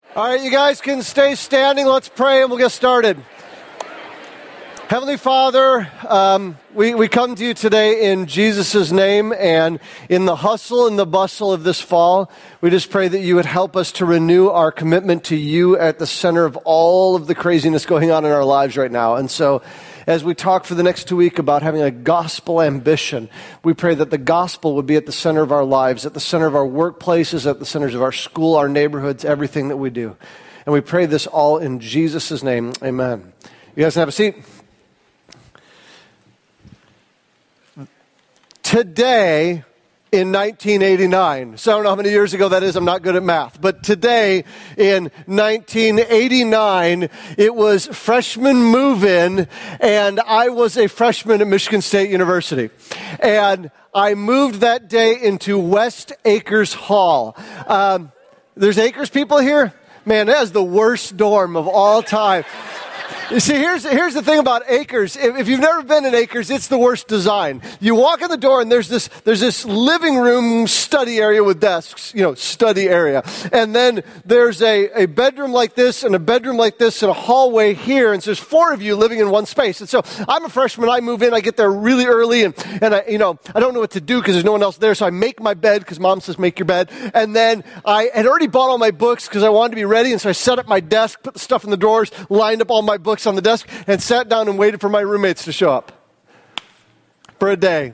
All right, you guys can stay standing. Let's pray and we'll get started. Heavenly Father, we come to you today in Jesus' name, and in the hustle and the bustle of this fall, we just pray that you would help us to renew our commitment to you at the center of all of the craziness going on in our lives right now. And so, as we talk for the next 2 weeks about having a gospel ambition, we pray that the gospel would be at the center of our lives, at the center of our workplaces, at the centers of our school, our neighborhoods, everything that we do. And we pray this all in Jesus' name. Amen. You guys can have a seat. Today, in 1989, so I don't know how many years ago that is, I'm not good at math, but today in 1989, it was freshman move-in, and I was a freshman at Michigan State University. And I moved that day into West Acres Hall. There's Acres people here? Man, that is the worst dorm of all time. You see, here's the thing about Acres. If you've never been in Acres, it's the worst design. You walk in the door and there's this living room study area with desks, study area. And then there's a bedroom like this and a bedroom like this and a hallway here. And so there's 4 of you living in one space. And so I'm a freshman. I move in. I get there really early and I don't know what to do because there's no one else there. So I make my bed because mom says make your bed. And then I had already bought all my books because I wanted to be ready. And so I set up my desk, put the stuff in the drawers, lined up all my books on the desk, and sat down and waited for my roommates to show up for a day.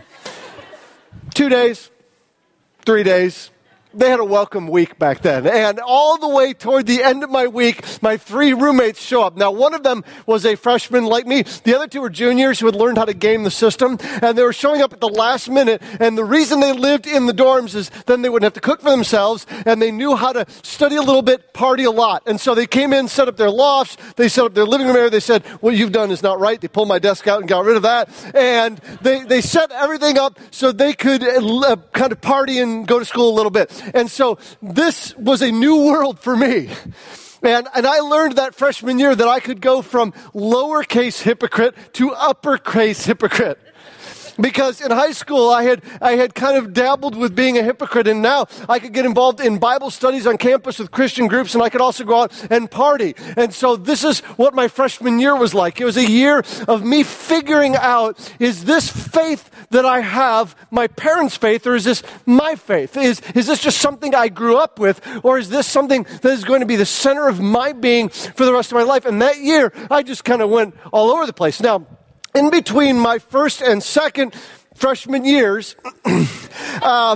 2 days, 3 days. They had a welcome week back then. And all the way toward the end of my week, my 3 roommates show up. Now, one of them was a freshman like me. The other 2 were juniors who had learned how to game the system. And they were showing up at the last minute. And the reason they lived in the dorms is then they wouldn't have to cook for themselves. And they knew how to study a little bit, party a lot. And so they came in, set up their lofts. They set up their living room area. They said, what you've done is not right. They pulled my desk out and got rid of that. And they set everything up so they could kind of party and go to school a little bit. And so this was a new world for me. And I learned that freshman year that I could go from lowercase hypocrite to uppercase hypocrite. Because in high school, I had kind of dabbled with being a hypocrite, and now I could get involved in Bible studies on campus with Christian groups, and I could also go out and party. And so this is what my freshman year was like. It was a year of me figuring out, is this faith that I have my parents' faith, or is this my faith? Is this just something I grew up with, or is this something that is going to be the center of my being for the rest of my life? And that year, I just kind of went all over the place. Now, in between my first and second freshman years, I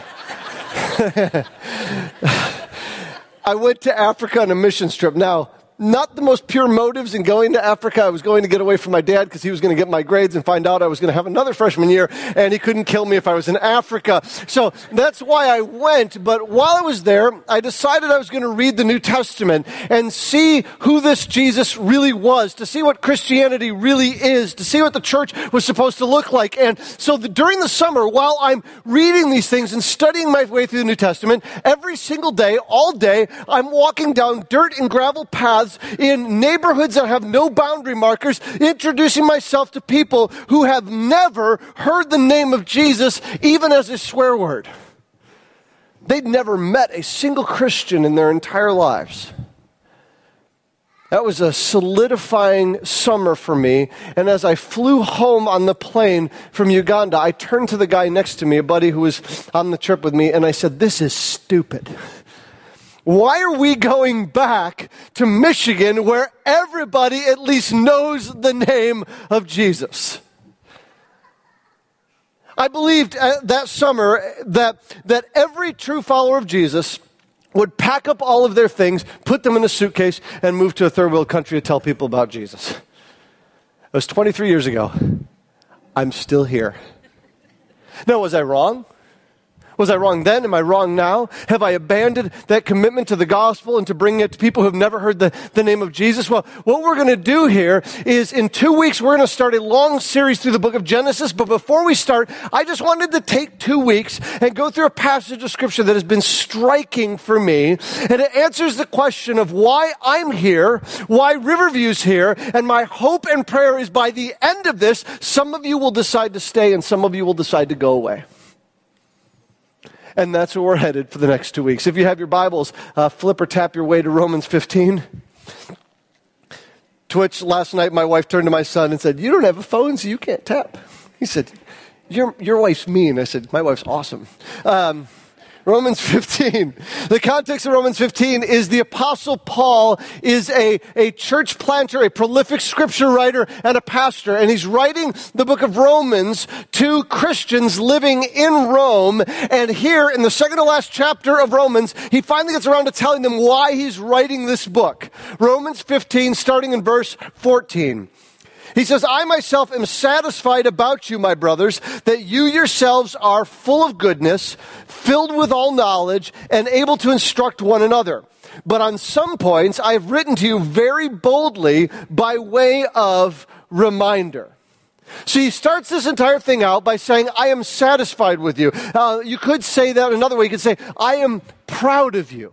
went to Africa on a mission trip. Now, not the most pure motives in going to Africa. I was going to get away from my dad because he was going to get my grades and find out I was going to have another freshman year, and he couldn't kill me if I was in Africa. So that's why I went. But while I was there, I decided I was going to read the New Testament and see who this Jesus really was, to see what Christianity really is, to see what the church was supposed to look like. And so during the summer, while I'm reading these things and studying my way through the New Testament, every single day, all day, I'm walking down dirt and gravel paths in neighborhoods that have no boundary markers, introducing myself to people who have never heard the name of Jesus, even as a swear word. They'd never met a single Christian in their entire lives. That was a solidifying summer for me. And as I flew home on the plane from Uganda, I turned to the guy next to me, a buddy who was on the trip with me, and I said, this is stupid. Why are we going back to Michigan where everybody at least knows the name of Jesus? I believed that summer that every true follower of Jesus would pack up all of their things, put them in a suitcase, and move to a third world country to tell people about Jesus. It was 23 years ago. I'm still here. Now, was I wrong? Was I wrong then? Am I wrong now? Have I abandoned that commitment to the gospel and to bringing it to people who have never heard the name of Jesus? Well, what we're going to do here is in 2 weeks, we're going to start a long series through the book of Genesis. But before we start, I just wanted to take 2 weeks and go through a passage of scripture that has been striking for me. And it answers the question of why I'm here, why Riverview's here. And my hope and prayer is by the end of this, some of you will decide to stay and some of you will decide to go away. And that's where we're headed for the next 2 weeks. If you have your Bibles, flip or tap your way to Romans 15. To which last night my wife turned to my son and said, "You don't have a phone, so you can't tap." He said, Your wife's mean. I said, "My wife's awesome." Romans 15. The context of Romans 15 is the Apostle Paul is a church planter, a prolific scripture writer, and a pastor. And he's writing the book of Romans to Christians living in Rome. And here in the second to last chapter of Romans, he finally gets around to telling them why he's writing this book. Romans 15, starting in verse 14. He says, "I myself am satisfied about you, my brothers, that you yourselves are full of goodness, filled with all knowledge, and able to instruct one another. But on some points I have written to you very boldly by way of reminder." So he starts this entire thing out by saying, "I am satisfied with you." You could say that another way. You could say, "I am proud of you."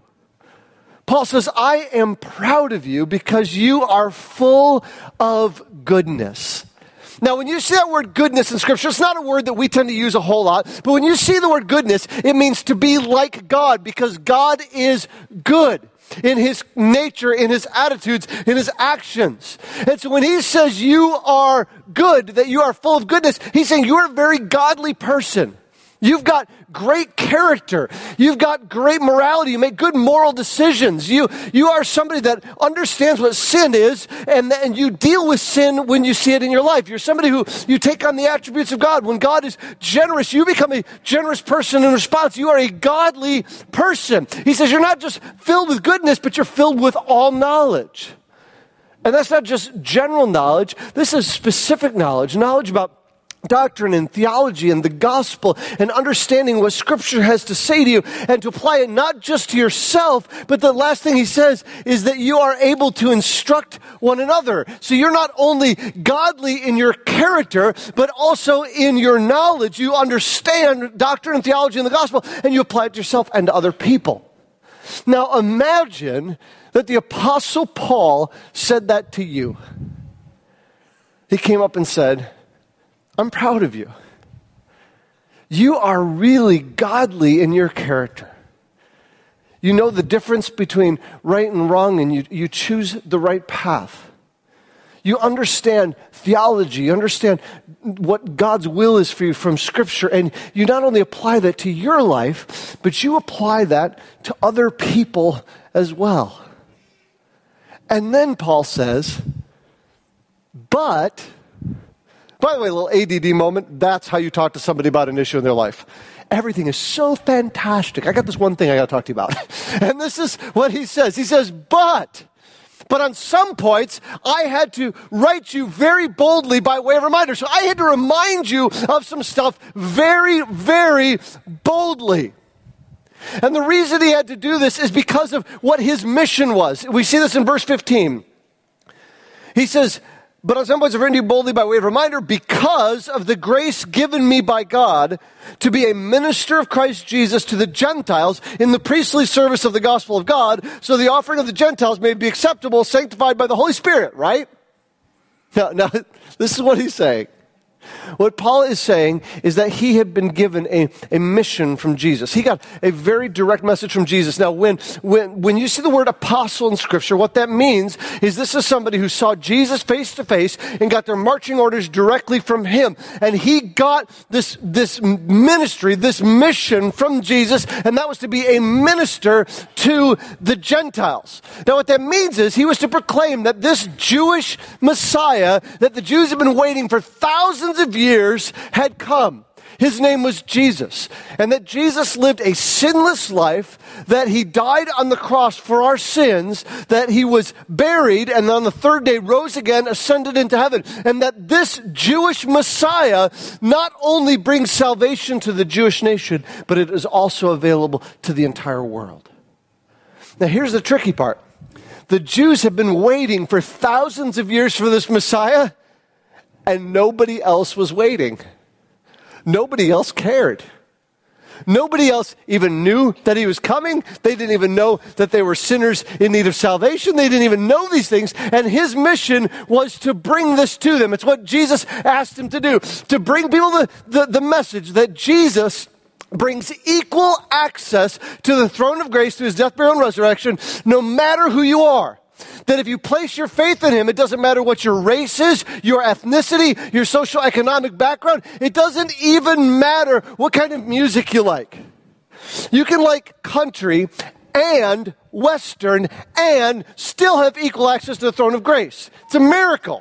Paul says, "I am proud of you because you are full of goodness." Now, when you see that word goodness in Scripture, it's not a word that we tend to use a whole lot, but when you see the word goodness, it means to be like God, because God is good in his nature, in his attitudes, in his actions. And so when he says you are good, that you are full of goodness, he's saying you're a very godly person. You've got great character. You've got great morality. You make good moral decisions. You are somebody that understands what sin is, and you deal with sin when you see it in your life. You're somebody who you take on the attributes of God. When God is generous, you become a generous person in response. You are a godly person. He says you're not just filled with goodness, but you're filled with all knowledge. And that's not just general knowledge. This is specific knowledge about doctrine and theology and the gospel and understanding what Scripture has to say to you, and to apply it not just to yourself, but the last thing he says is that you are able to instruct one another. So you're not only godly in your character, but also in your knowledge. You understand doctrine and theology and the gospel, and you apply it to yourself and to other people. Now imagine that the Apostle Paul said that to you. He came up and said, "I'm proud of you. You are really godly in your character. You know the difference between right and wrong, and you choose the right path. You understand theology. You understand what God's will is for you from Scripture, and you not only apply that to your life, but you apply that to other people as well." And then Paul says, "But..." By the way, a little ADD moment, that's how you talk to somebody about an issue in their life. Everything is so fantastic. I got this one thing I got to talk to you about. And this is what he says. He says, but on some points, I had to write you very boldly by way of reminder. So I had to remind you of some stuff very, very boldly. And the reason he had to do this is because of what his mission was. We see this in verse 15. He says, "But on some points I've written to you boldly by way of reminder, because of the grace given me by God to be a minister of Christ Jesus to the Gentiles in the priestly service of the gospel of God, so the offering of the Gentiles may be acceptable, sanctified by the Holy Spirit," right? Now this is what he's saying. What Paul is saying is that he had been given a mission from Jesus. He got a very direct message from Jesus. Now, when you see the word apostle in Scripture, what that means is this is somebody who saw Jesus face to face and got their marching orders directly from him. And he got this ministry, this mission from Jesus, and that was to be a minister to the Gentiles. Now, what that means is he was to proclaim that this Jewish Messiah that the Jews have been waiting for thousands of years had come. His name was Jesus. And that Jesus lived a sinless life, that he died on the cross for our sins, that he was buried, and on the third day rose again, ascended into heaven. And that this Jewish Messiah not only brings salvation to the Jewish nation, but it is also available to the entire world. Now here's the tricky part. The Jews have been waiting for thousands of years for this Messiah, and nobody else was waiting. Nobody else cared. Nobody else even knew that he was coming. They didn't even know that they were sinners in need of salvation. They didn't even know these things. And his mission was to bring this to them. It's what Jesus asked him to do, to bring people the message that Jesus brings equal access to the throne of grace through his death, burial, and resurrection, no matter who you are. That if you place your faith in him, it doesn't matter what your race is, your ethnicity, your social economic background. It doesn't even matter what kind of music you like. You can like country and Western and still have equal access to the throne of grace. It's a miracle.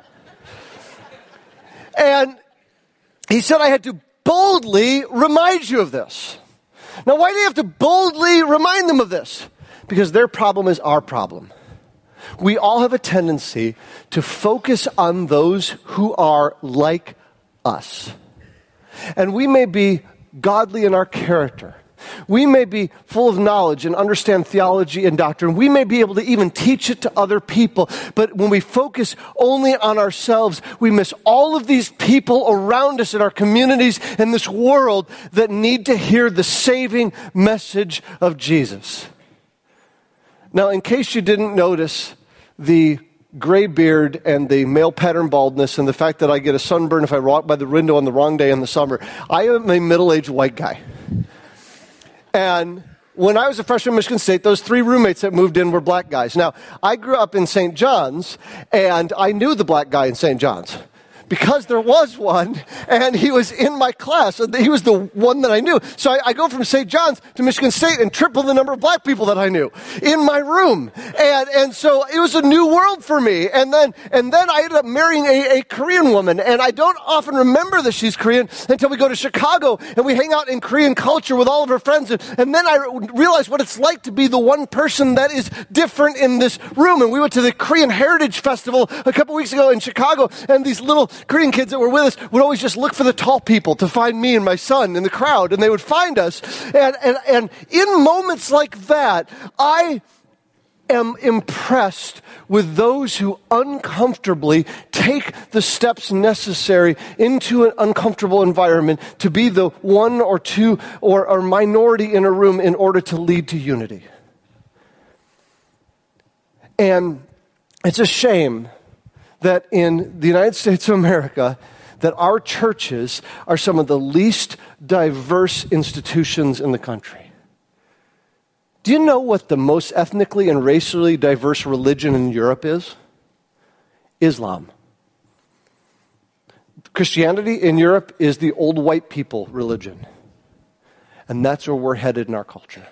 And he said I had to boldly remind you of this. Now, why do you have to boldly remind them of this? Because their problem is our problem. We all have a tendency to focus on those who are like us. And we may be godly in our character. We may be full of knowledge and understand theology and doctrine. We may be able to even teach it to other people. But when we focus only on ourselves, we miss all of these people around us in our communities in this world that need to hear the saving message of Jesus. Now, in case you didn't notice the gray beard and the male pattern baldness and the fact that I get a sunburn if I walk by the window on the wrong day in the summer, I am a middle-aged white guy. And when I was a freshman at Michigan State, those 3 roommates that moved in were black guys. Now, I grew up in St. John's, and I knew the black guy in St. John's because there was one, and he was in my class. He was the one that I knew. So I go from St. John's to Michigan State and triple the number of black people that I knew in my room. And so it was a new world for me. And then I ended up marrying a Korean woman. And I don't often remember that she's Korean until we go to Chicago and we hang out in Korean culture with all of her friends. And then I realized what it's like to be the one person that is different in this room. And we went to the Korean Heritage Festival a couple weeks ago in Chicago, and these little Korean kids that were with us would always just look for the tall people to find me and my son in the crowd, and they would find us. And in moments like that, I am impressed with those who uncomfortably take the steps necessary into an uncomfortable environment to be the one or two or minority in a room in order to lead to unity. And it's a shame that in the United States of America, that our churches are some of the least diverse institutions in the country. Do you know what the most ethnically and racially diverse religion in Europe is? Islam. Christianity in Europe is the old white people religion. And that's where we're headed in our culture.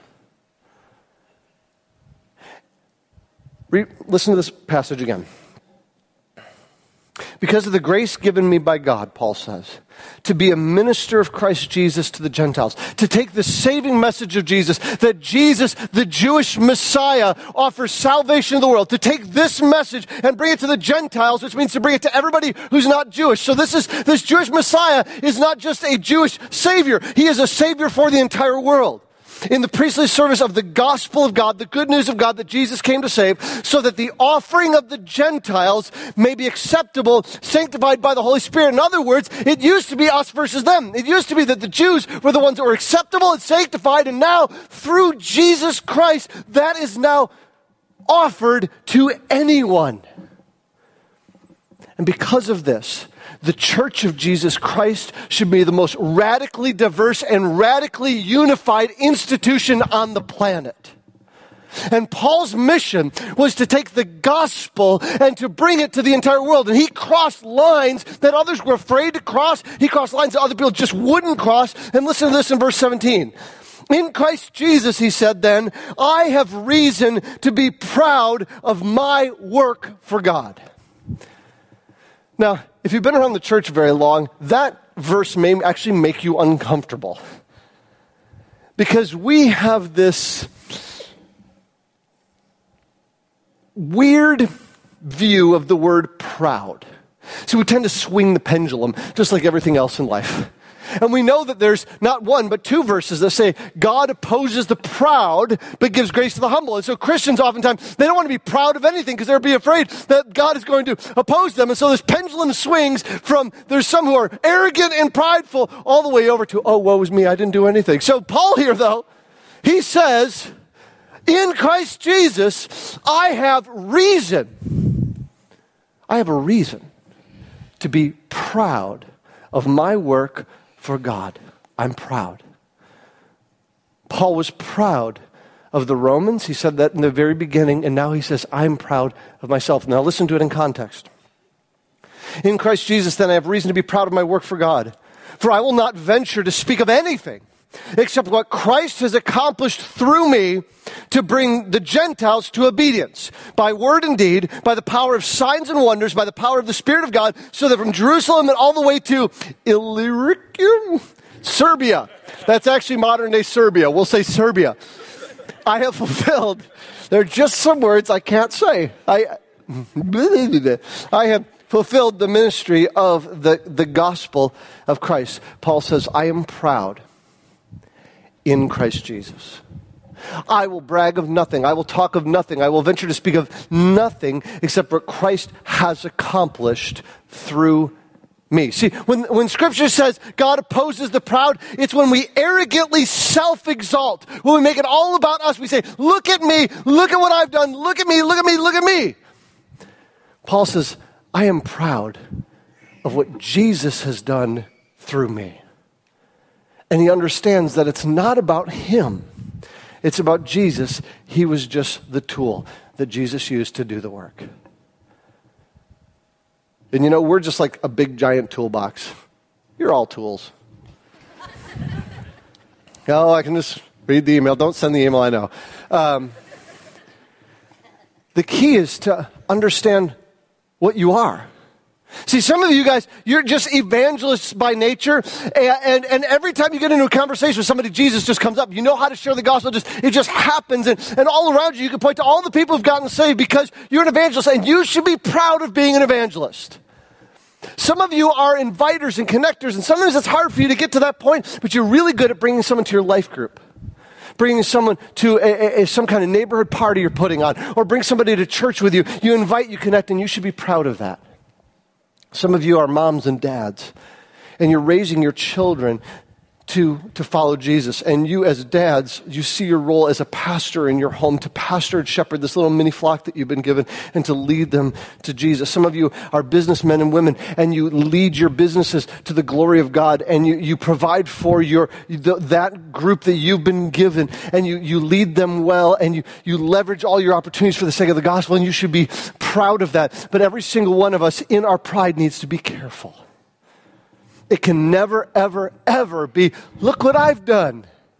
Listen to this passage again. Because of the grace given me by God, Paul says, to be a minister of Christ Jesus to the Gentiles, to take the saving message of Jesus, that Jesus, the Jewish Messiah, offers salvation to the world, to take this message and bring it to the Gentiles, which means to bring it to everybody who's not Jewish. So this Jewish Messiah is not just a Jewish Savior. He is a Savior for the entire world. In the priestly service of the gospel of God, the good news of God that Jesus came to save, so that the offering of the Gentiles may be acceptable, sanctified by the Holy Spirit. In other words, it used to be us versus them. It used to be that the Jews were the ones that were acceptable and sanctified, and now, through Jesus Christ, that is now offered to anyone. And because of this, the church of Jesus Christ should be the most radically diverse and radically unified institution on the planet. And Paul's mission was to take the gospel and to bring it to the entire world. And he crossed lines that others were afraid to cross. He crossed lines that other people just wouldn't cross. And listen to this in verse 17. In Christ Jesus, he said then, I have reason to be proud of my work for God. Now, if you've been around the church very long, that verse may actually make you uncomfortable. Because we have this weird view of the word proud. So we tend to swing the pendulum, just like everything else in life. And we know that there's not one, but 2 verses that say, God opposes the proud, but gives grace to the humble. And so Christians oftentimes, they don't want to be proud of anything because they'll be afraid that God is going to oppose them. And so this pendulum swings from, there's some who are arrogant and prideful, all the way over to, oh, woe is me, I didn't do anything. So Paul here, though, he says, in Christ Jesus, I have a reason to be proud of my work for God. I'm proud. Paul was proud of the Romans. He said that in the very beginning, and now he says, I'm proud of myself. Now listen to it in context. In Christ Jesus, then, I have reason to be proud of my work for God. For I will not venture to speak of anything except what Christ has accomplished through me to bring the Gentiles to obedience, by word and deed, by the power of signs and wonders, by the power of the Spirit of God, so that from Jerusalem and all the way to Illyricum, Serbia. That's actually modern-day Serbia. We'll say Serbia. I have fulfilled. There are just some words I can't say. I have fulfilled the ministry of the gospel of Christ. Paul says, I am proud in Christ Jesus. I will brag of nothing. I will talk of nothing. I will venture to speak of nothing except what Christ has accomplished through me. See, when Scripture says God opposes the proud, it's when we arrogantly self-exalt. When we make it all about us, we say, look at me, look at what I've done, look at me, look at me, look at me. Paul says, I am proud of what Jesus has done through me. And he understands that it's not about him. It's about Jesus. He was just the tool that Jesus used to do the work. And you know, we're just like a big giant toolbox. You're all tools. Oh, I can just read the email. Don't send the email, I know. The key is to understand what you are. See, some of you guys, you're just evangelists by nature, and every time you get into a conversation with somebody, Jesus just comes up. You know how to share the gospel, it just happens, and all around you, you can point to all the people who've gotten saved because you're an evangelist, and you should be proud of being an evangelist. Some of you are inviters and connectors, and sometimes it's hard for you to get to that point, but you're really good at bringing someone to your life group. Bringing someone to some kind of neighborhood party you're putting on, or bring somebody to church with you. You invite, you connect, and you should be proud of that. Some of you are moms and dads, and you're raising your children to follow Jesus. And you as dads, you see your role as a pastor in your home, to pastor and shepherd this little mini flock that you've been given, and to lead them to Jesus. Some of you are businessmen and women, and you lead your businesses to the glory of God, and you provide for that group that you've been given, and you lead them well, and you leverage all your opportunities for the sake of the gospel, and you should be proud of that. But every single one of us in our pride needs to be careful. It can never, ever, ever be, look what I've done.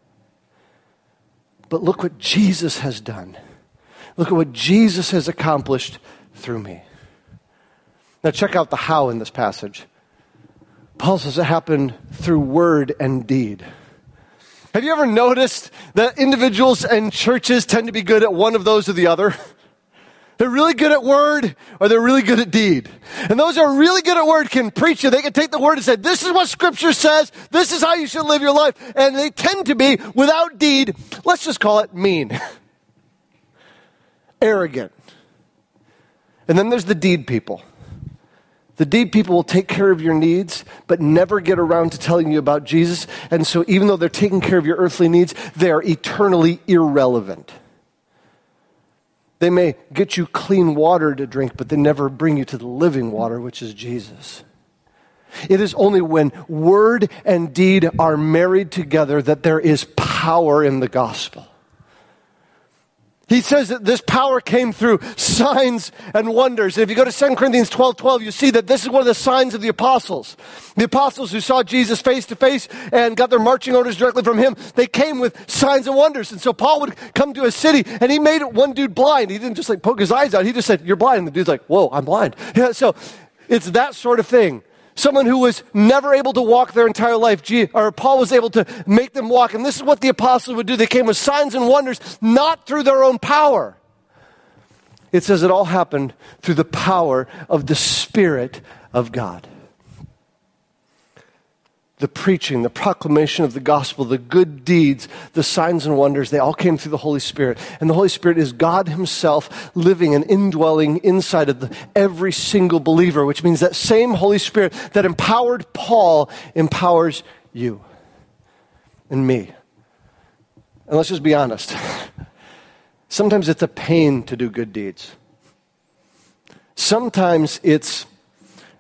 But look what Jesus has done. Look at what Jesus has accomplished through me. Now check out the how in this passage. Paul says it happened through word and deed. Have you ever noticed that individuals and churches tend to be good at one of those or the other? They're really good at word, or they're really good at deed. And those who are really good at word can preach it. They can take the word and say, this is what Scripture says. This is how you should live your life. And they tend to be, without deed, let's just call it mean. Arrogant. And then there's the deed people. The deed people will take care of your needs, but never get around to telling you about Jesus. And so even though they're taking care of your earthly needs, they are eternally irrelevant. They may get you clean water to drink, but they never bring you to the living water, which is Jesus. It is only when word and deed are married together that there is power in the gospel. He says that this power came through signs and wonders. And if you go to 2 Corinthians 12:12, you see that this is one of the signs of the apostles. The apostles who saw Jesus face to face and got their marching orders directly from him, they came with signs and wonders. And so Paul would come to a city, and he made one dude blind. He didn't just like poke his eyes out. He just said, you're blind. And the dude's like, whoa, I'm blind. Yeah, so it's that sort of thing. Someone who was never able to walk their entire life, Paul was able to make them walk. And this is what the apostles would do. They came with signs and wonders, not through their own power. It says it all happened through the power of the Spirit of God. The preaching, the proclamation of the gospel, the good deeds, the signs and wonders, they all came through the Holy Spirit. And the Holy Spirit is God himself living and indwelling inside of every single believer, which means that same Holy Spirit that empowered Paul empowers you and me. And let's just be honest. Sometimes it's a pain to do good deeds. Sometimes it's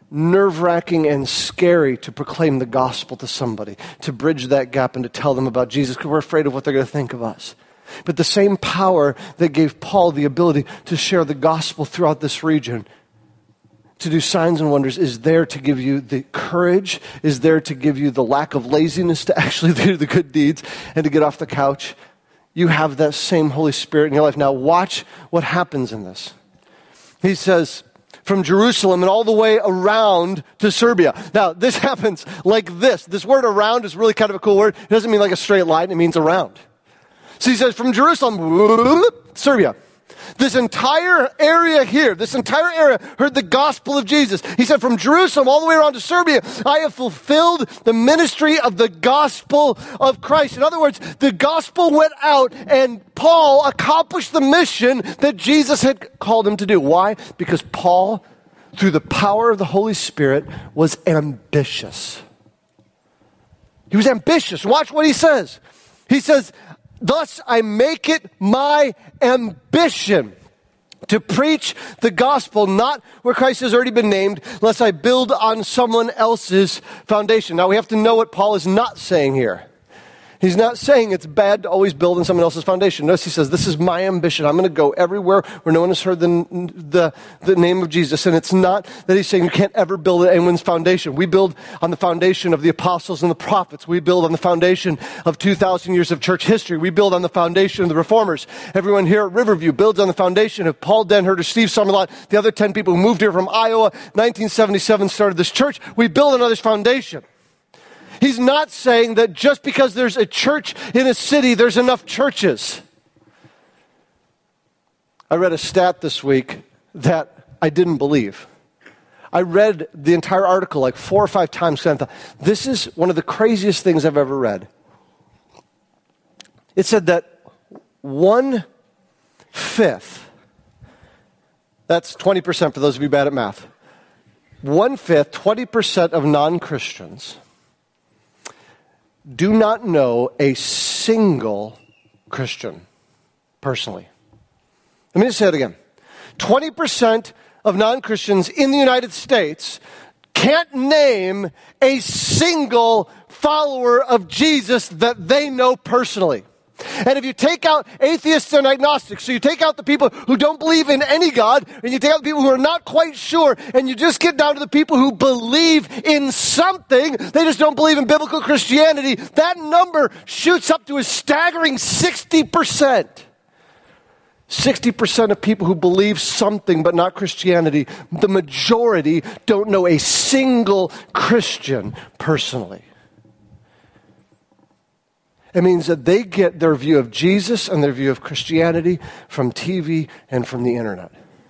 nerve-wracking and scary to proclaim the gospel to somebody, to bridge that gap and to tell them about Jesus, because we're afraid of what they're going to think of us. But the same power that gave Paul the ability to share the gospel throughout this region, to do signs and wonders, is there to give you the courage, is there to give you the lack of laziness to actually do the good deeds and to get off the couch. You have that same Holy Spirit in your life. Now watch what happens in this. He says, from Jerusalem and all the way around to Serbia. Now, this happens like this. This word around is really kind of a cool word. It doesn't mean like a straight line. It means around. So he says, from Jerusalem, Serbia. This entire area here, this entire area heard the gospel of Jesus. He said, from Jerusalem all the way around to Serbia, I have fulfilled the ministry of the gospel of Christ. In other words, the gospel went out and Paul accomplished the mission that Jesus had called him to do. Why? Because Paul, through the power of the Holy Spirit, was ambitious. He was ambitious. Watch what he says. He says, thus I make it my ambition to preach the gospel, not where Christ has already been named, lest I build on someone else's foundation. Now we have to know what Paul is not saying here. He's not saying it's bad to always build on someone else's foundation. Notice he says, this is my ambition. I'm going to go everywhere where no one has heard the name of Jesus. And it's not that he's saying you can't ever build on anyone's foundation. We build on the foundation of the apostles and the prophets. We build on the foundation of 2,000 years of church history. We build on the foundation of the reformers. Everyone here at Riverview builds on the foundation of Paul Denhert or Steve Summerlot, the other 10 people who moved here from Iowa, 1977, started this church. We build on this foundation. He's not saying that just because there's a church in a city, there's enough churches. I read a stat this week that I didn't believe. I read the entire article like 4 or 5 times and I thought, this is one of the craziest things I've ever read. It said that 1/5, that's 20% for those of you bad at math, 1/5, 20% of non-Christians do not know a single Christian personally. Let me just say it again. 20% of non-Christians in the United States can't name a single follower of Jesus that they know personally. And if you take out atheists and agnostics, so you take out the people who don't believe in any God, and you take out the people who are not quite sure, and you just get down to the people who believe in something, they just don't believe in biblical Christianity, that number shoots up to a staggering 60%. 60% of people who believe something but not Christianity, the majority don't know a single Christian personally. It means that they get their view of Jesus and their view of Christianity from TV and from the internet.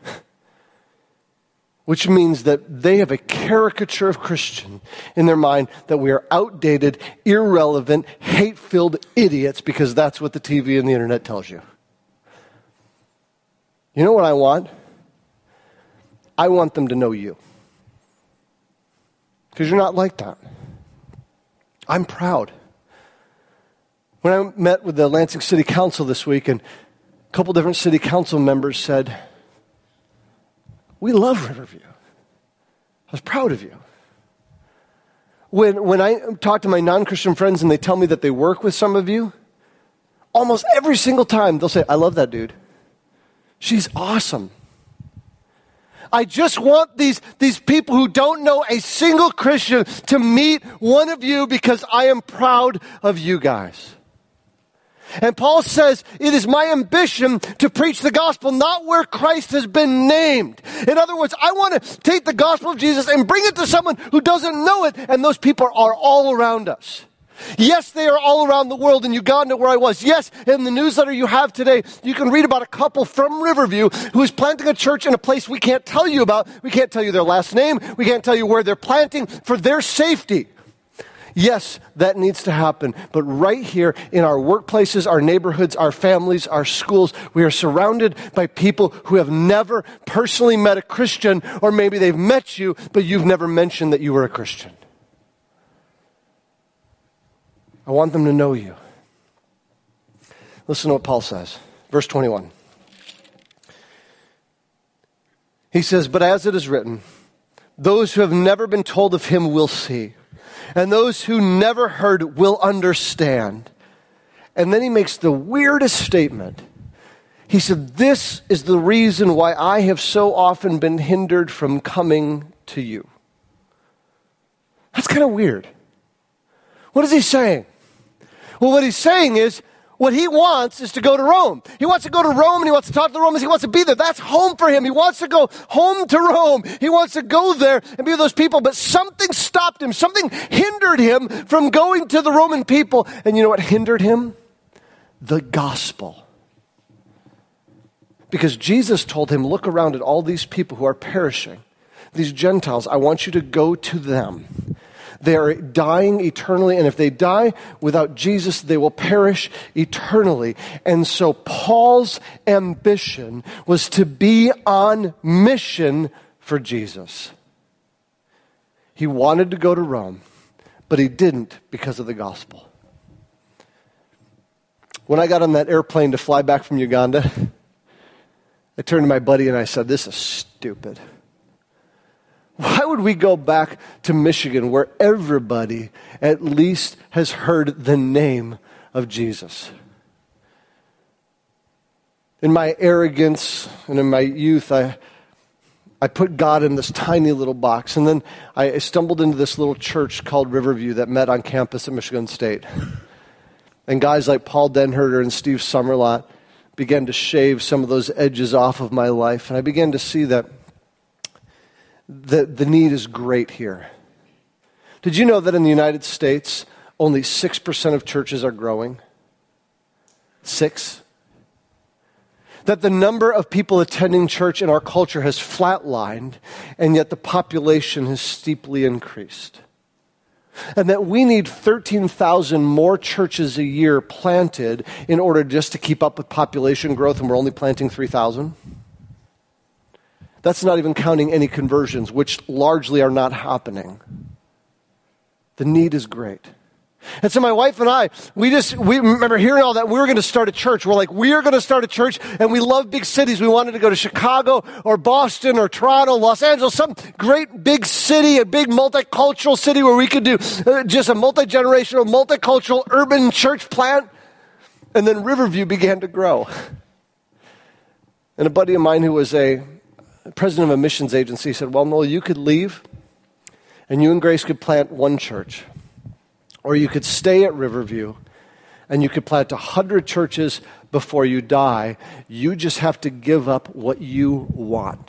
Which means that they have a caricature of Christian in their mind that we are outdated, irrelevant, hate-filled idiots because that's what the TV and the internet tells you. You know what I want? I want them to know you. Because you're not like that. I'm proud. When I met with the Lansing City Council this week, and a couple different city council members said, we love Riverview. I was proud of you. When I talk to my non-Christian friends and they tell me that they work with some of you, almost every single time they'll say, I love that dude. She's awesome. I just want these people who don't know a single Christian to meet one of you because I am proud of you guys. And Paul says, it is my ambition to preach the gospel, not where Christ has been named. In other words, I want to take the gospel of Jesus and bring it to someone who doesn't know it, and those people are all around us. Yes, they are all around the world, in Uganda where I was. Yes, in the newsletter you have today, you can read about a couple from Riverview who is planting a church in a place we can't tell you about. We can't tell you their last name. We can't tell you where they're planting for their safety. Yes, that needs to happen. But right here in our workplaces, our neighborhoods, our families, our schools, we are surrounded by people who have never personally met a Christian, or maybe they've met you, but you've never mentioned that you were a Christian. I want them to know you. Listen to what Paul says. Verse 21. He says, but as it is written, Those who have never been told of him will see. And those who never heard will understand. And then he makes the weirdest statement. He said, this is the reason why I have so often been hindered from coming to you. That's kind of weird. What is he saying? Well, what he's saying is, what he wants is to go to Rome. He wants to go to Rome and he wants to talk to the Romans. He wants to be there. That's home for him. He wants to go home to Rome. He wants to go there and be with those people. But something stopped him. Something hindered him from going to the Roman people. And you know what hindered him? The gospel. Because Jesus told him, look around at all these people who are perishing. These Gentiles, I want you to go to them. They are dying eternally, and if they die without Jesus, they will perish eternally. And so Paul's ambition was to be on mission for Jesus. He wanted to go to Rome, but he didn't because of the gospel. When I got on that airplane to fly back from Uganda, I turned to my buddy and I said, this is stupid. Why would we go back to Michigan where everybody at least has heard the name of Jesus? In my arrogance and in my youth, I put God in this tiny little box. And then I stumbled into this little church called Riverview that met on campus at Michigan State. And guys like Paul Denherter and Steve Summerlot began to shave some of those edges off of my life. And I began to see that the need is great here. Did you know that in the United States, only 6% of churches are growing? 6%? That the number of people attending church in our culture has flatlined, and yet the population has steeply increased. And that we need 13,000 more churches a year planted in order just to keep up with population growth, and we're only planting 3,000? That's not even counting any conversions, which largely are not happening. The need is great. And so my wife and I, we remember hearing all that. We were going to start a church. We're like, we are going to start a church, and we love big cities. We wanted to go to Chicago or Boston or Toronto, Los Angeles, some great big city, a big multicultural city where we could do just a multi-generational, multicultural urban church plant. And then Riverview began to grow. And a buddy of mine who was a president of a missions agency said, well, Noel, you could leave and you and Grace could plant one church. Or you could stay at Riverview and you could plant 100 churches before you die. You just have to give up what you want.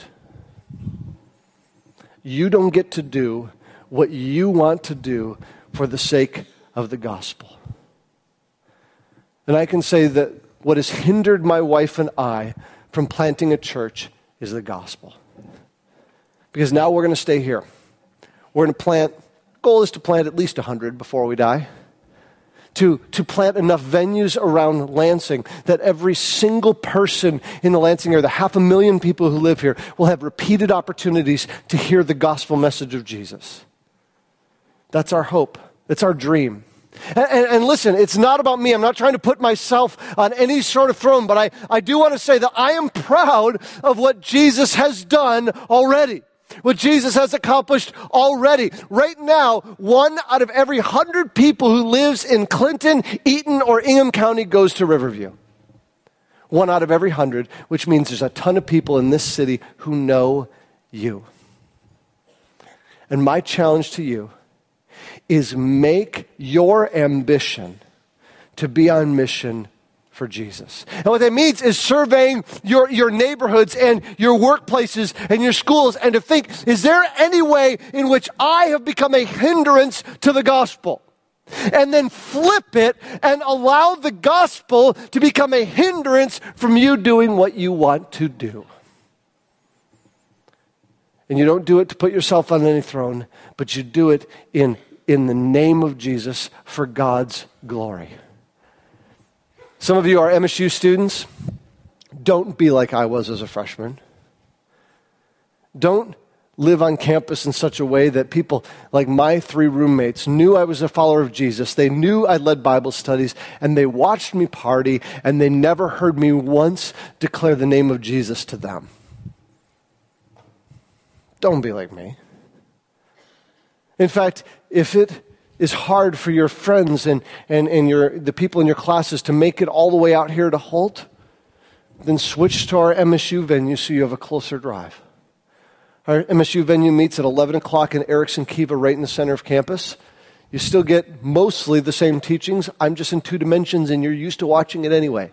You don't get to do what you want to do for the sake of the gospel. And I can say that what has hindered my wife and I from planting a church is the gospel. Because now we're going to stay here. We're going to plant, goal is to plant at least 100 before we die. To plant enough venues around Lansing that every single person in the Lansing area, the 500,000 people who live here, will have repeated opportunities to hear the gospel message of Jesus. That's our hope. That's our dream. And listen, it's not about me. I'm not trying to put myself on any sort of throne, but I do want to say that I am proud of what Jesus has done already. What Jesus has accomplished already. Right now, 1 out of every 100 people who lives in Clinton, Eaton, or Ingham County goes to Riverview. 1 out of every 100, which means there's a ton of people in this city who know you. And my challenge to you is make your ambition to be on mission for Jesus. And what that means is surveying your neighborhoods and your workplaces and your schools and to think, is there any way in which I have become a hindrance to the gospel? And then flip it and allow the gospel to become a hindrance from you doing what you want to do. And you don't do it to put yourself on any throne, but you do it in the name of Jesus for God's glory. Some of you are MSU students. Don't be like I was as a freshman. Don't live on campus in such a way that people, like my 3 roommates, knew I was a follower of Jesus. They knew I led Bible studies, and they watched me party, and they never heard me once declare the name of Jesus to them. Don't be like me. In fact, if it is hard for your friends and the people in your classes to make it all the way out here to Holt, then switch to our MSU venue so you have a closer drive. Our MSU venue meets at 11 o'clock in Erickson Kiva right in the center of campus. You still get mostly the same teachings. I'm just in 2 dimensions and you're used to watching it anyway.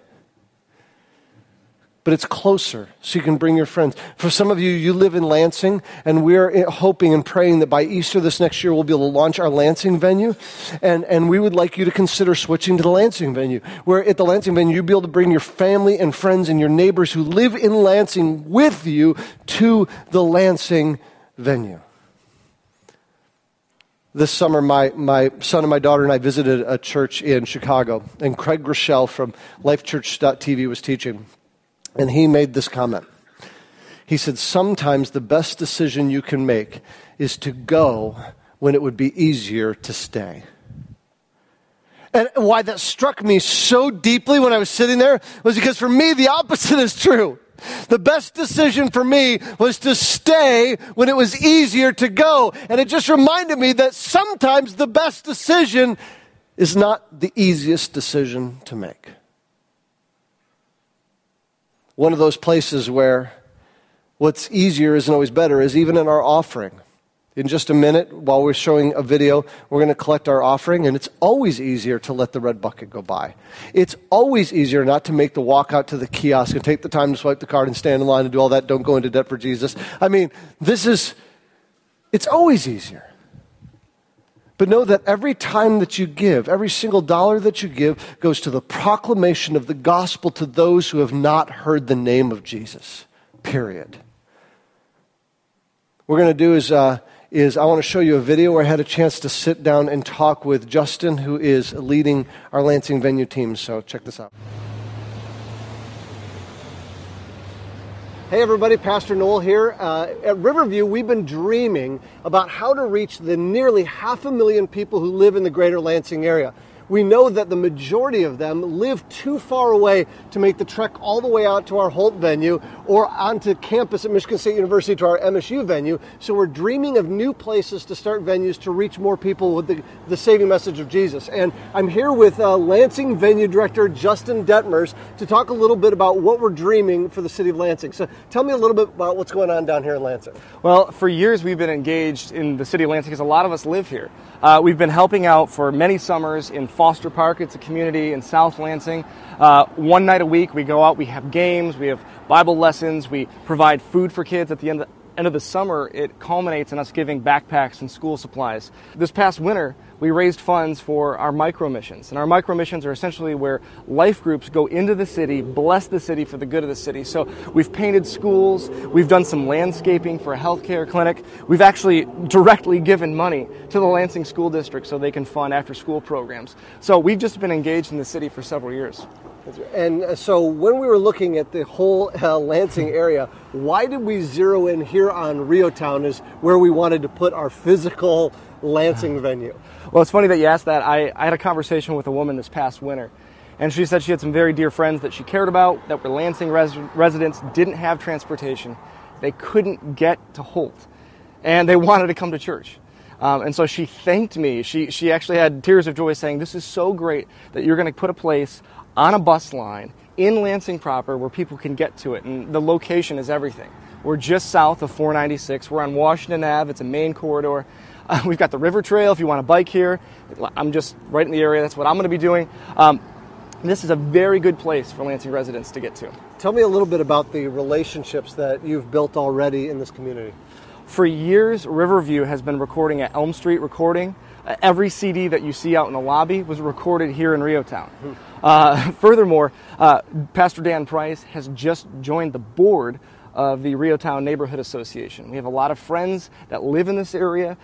But it's closer, so you can bring your friends. For some of you, you live in Lansing, and we're hoping and praying that by Easter this next year, we'll be able to launch our Lansing venue. And we would like you to consider switching to the Lansing venue, where at the Lansing venue, you'll be able to bring your family and friends and your neighbors who live in Lansing with you to the Lansing venue. This summer, my son and my daughter and I visited a church in Chicago, and Craig Rochelle from LifeChurch.tv was teaching. And he made this comment. He said, sometimes the best decision you can make is to go when it would be easier to stay. And why that struck me so deeply when I was sitting there was because for me, the opposite is true. The best decision for me was to stay when it was easier to go. And it just reminded me that sometimes the best decision is not the easiest decision to make. One of those places where what's easier isn't always better is even in our offering. In just a minute, while we're showing a video, we're going to collect our offering, and it's always easier to let the red bucket go by. It's always easier not to make the walk out to the kiosk and take the time to swipe the card and stand in line and do all that. Don't go into debt for Jesus. I mean, it's always easier. But know that every time that you give, every single dollar that you give goes to the proclamation of the gospel to those who have not heard the name of Jesus, period. What we're going to do is I want to show you a video where I had a chance to sit down and talk with Justin, who is leading our Lansing venue team. So check this out. Hey everybody, Pastor Noel here. At Riverview, we've been dreaming about how to reach the nearly 500,000 people who live in the greater Lansing area. We know that the majority of them live too far away to make the trek all the way out to our Holt venue or onto campus at Michigan State University to our MSU venue. So we're dreaming of new places to start venues to reach more people with the saving message of Jesus. And I'm here with Lansing venue director Justin Detmers to talk a little bit about what we're dreaming for the city of Lansing. So tell me a little bit about what's going on down here in Lansing. Well, for years we've been engaged in the city of Lansing because a lot of us live here. We've been helping out for many summers in Foster Park. It's a community in South Lansing. One night a week we go out, we have games, we have Bible lessons, we provide food for kids. At the end of the summer, it culminates in us giving backpacks and school supplies. This past winter, we raised funds for our micro missions. And our micro missions are essentially where life groups go into the city, bless the city for the good of the city. So we've painted schools, we've done some landscaping for a healthcare clinic. We've actually directly given money to the Lansing School District so they can fund after-school programs. So we've just been engaged in the city for several years. And so when we were looking at the whole Lansing area, why did we zero in here on Riotown as where we wanted to put our physical Lansing venue? Well, it's funny that you asked that. I had a conversation with a woman this past winter, and she said she had some very dear friends that she cared about that were Lansing residents, didn't have transportation. They couldn't get to Holt, and they wanted to come to church. And so she thanked me. She actually had tears of joy saying, this is so great that you're going to put a place on a bus line in Lansing proper where people can get to it. And the location is everything. We're just south of 496. We're on Washington Ave. It's a main corridor. We've got the river trail if you want to bike here. I'm just right in the area. That's what I'm going to be doing. This is a very good place for Lansing residents to get to. Tell me a little bit about the relationships that you've built already in this community. For years, Riverview has been recording at Elm Street Recording. Every CD that you see out in the lobby was recorded here in Riotown. Furthermore, Pastor Dan Price has just joined the board of the Riotown Neighborhood Association. We have a lot of friends that live in this area.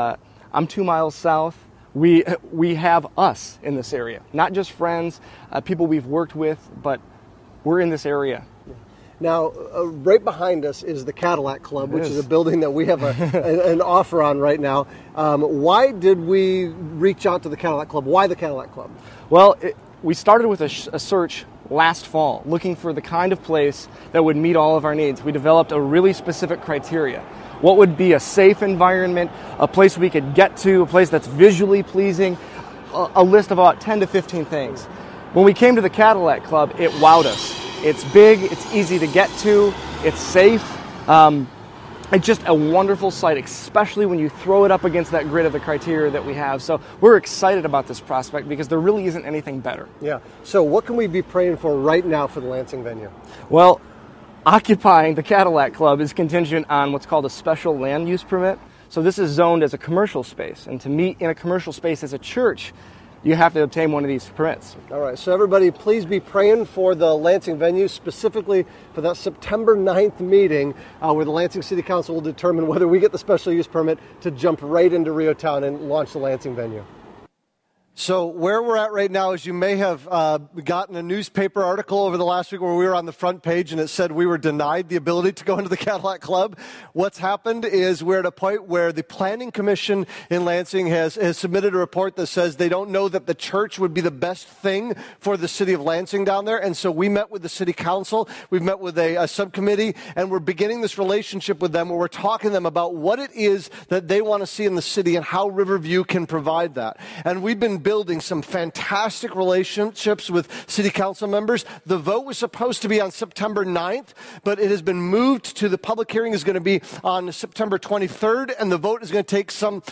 I'm 2 miles south. We have us in this area, not just friends, people we've worked with, but we're in this area. Now, right behind us is the Cadillac Club, which is a building that we have an offer on right now. Why did we reach out to the Cadillac Club? Why the Cadillac Club? Well, we started with a search last fall, looking for the kind of place that would meet all of our needs. We developed a really specific criteria. What would be a safe environment, a place we could get to, a place that's visually pleasing, a list of about 10 to 15 things. When we came to the Cadillac Club, it wowed us. It's big, it's easy to get to, it's safe. It's just a wonderful site, especially when you throw it up against that grid of the criteria that we have. So we're excited about this prospect because there really isn't anything better. Yeah. So what can we be praying for right now for the Lansing venue? Well, occupying the Cadillac Club is contingent on what's called a special land use permit. So this is zoned as a commercial space. And to meet in a commercial space as a church, you have to obtain one of these permits. All right, so everybody please be praying for the Lansing venue, specifically for that September 9th meeting where the Lansing City Council will determine whether we get the special use permit to jump right into Reotown and launch the Lansing venue. So where we're at right now is you may have gotten a newspaper article over the last week where we were on the front page and it said we were denied the ability to go into the Cadillac Club. What's happened is we're at a point where the Planning Commission in Lansing has submitted a report that says they don't know that the church would be the best thing for the city of Lansing down there. And so we met with the city council, we've met with a subcommittee, and we're beginning this relationship with them where we're talking to them about what it is that they want to see in the city and how Riverview can provide that. And we've been building some fantastic relationships with city council members. The vote was supposed to be on September 9th, but it has been moved to the public hearing is going to be on September 23rd, and the vote is going to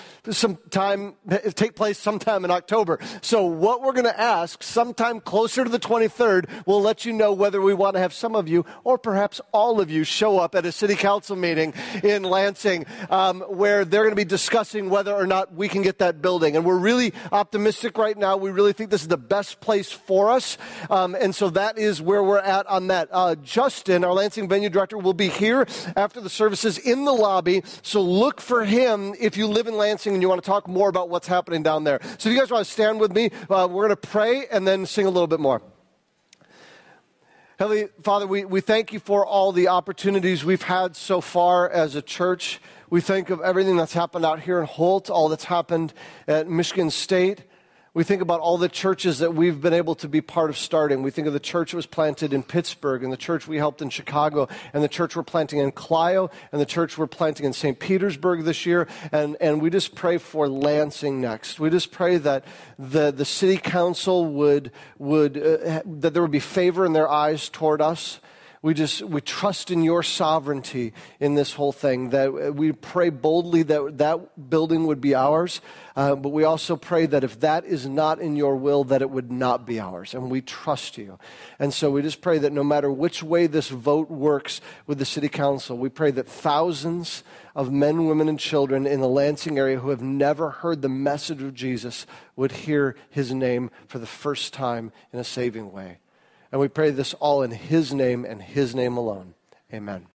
take place sometime in October. So what we're going to ask sometime closer to the 23rd, we'll let you know whether we want to have some of you or perhaps all of you show up at a city council meeting in Lansing where they're going to be discussing whether or not we can get that building. And we're really optimistic right now. We really think this is the best place for us. And so that is where we're at on that. Justin, our Lansing venue director, will be here after the services in the lobby. So look for him if you live in Lansing and you want to talk more about what's happening down there. So if you guys want to stand with me, we're going to pray and then sing a little bit more. Heavenly Father, we thank you for all the opportunities we've had so far as a church. We think of everything that's happened out here in Holt, all that's happened at Michigan State. We think about all the churches that we've been able to be part of starting. We think of the church that was planted in Pittsburgh, and the church we helped in Chicago, and the church we're planting in Clio, and the church we're planting in St. Petersburg this year. And we just pray for Lansing next. We just pray that the city council would that there would be favor in their eyes toward us. We trust in your sovereignty in this whole thing, that we pray boldly that building would be ours, but we also pray that if that is not in your will, that it would not be ours, and we trust you. And so we just pray that no matter which way this vote works with the city council, we pray that thousands of men, women, and children in the Lansing area who have never heard the message of Jesus would hear his name for the first time in a saving way. And we pray this all in his name and his name alone. Amen.